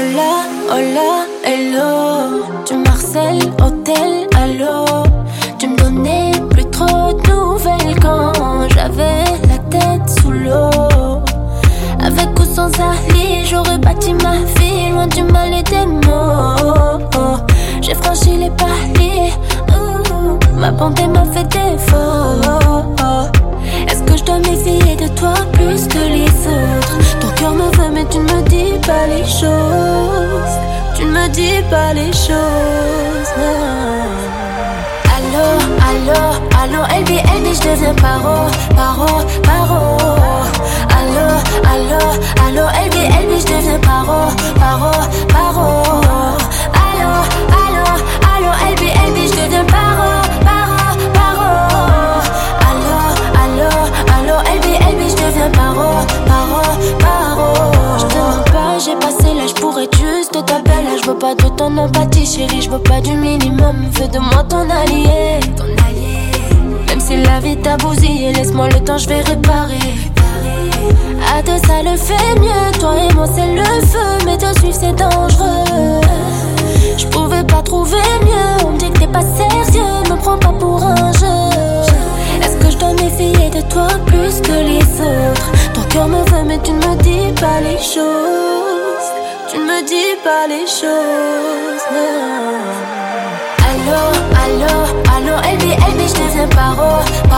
hola, hello. Tu m'harcèles, hôtel, allô. Tu me donnais plus trop de nouvelles quand j'avais la tête sous l'eau. Avec ou sans Ali, j'aurais bâti ma vie loin du mal et des mots. J'ai franchi les paliers, ma bonté m'a fait défaut. Est-ce que je dois m'essayer de toi plus que les autres? Ton cœur me veut mais tu ne me dis pas les choses. Tu ne me dis pas les choses. Allô, allô, allô, LB, je deviens paro. Allô, allô, allô, LB, je deviens paro. Allô, allô, allô, LB, je deviens paro. Allô, LB, je deviens paro. Je te mens pas, j'ai passé l'âge pour être juste ta belle. Je veux pas de ton empathie, chérie, je veux pas du minimum. Fais de moi ton allié. Même si la vie t'a bousillé, laisse-moi le temps, je vais réparer. À deux, ça le fait mieux. Toi et moi, c'est le feu, mais te suivre, c'est dangereux. Je pouvais pas trouver mieux. On me dit que t'es pas sérieux, me prends pas pour un jeu. Est-ce que je dois m'essayer de toi plus que les autres? Ton cœur me veut mais tu ne me dis pas les choses. Tu ne me dis pas les choses, non. Allô, allô, allô, LB, je deviens paro.